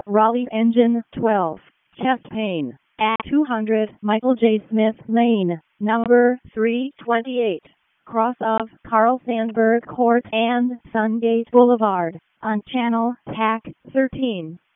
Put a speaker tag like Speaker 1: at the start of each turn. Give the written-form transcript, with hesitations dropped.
Speaker 1: Raleigh Engine 12, chest pain. At 200 Michael J. Smith Lane, number 328, cross of Carl Sandburg Court and Sungate Boulevard, on Channel TAC 13.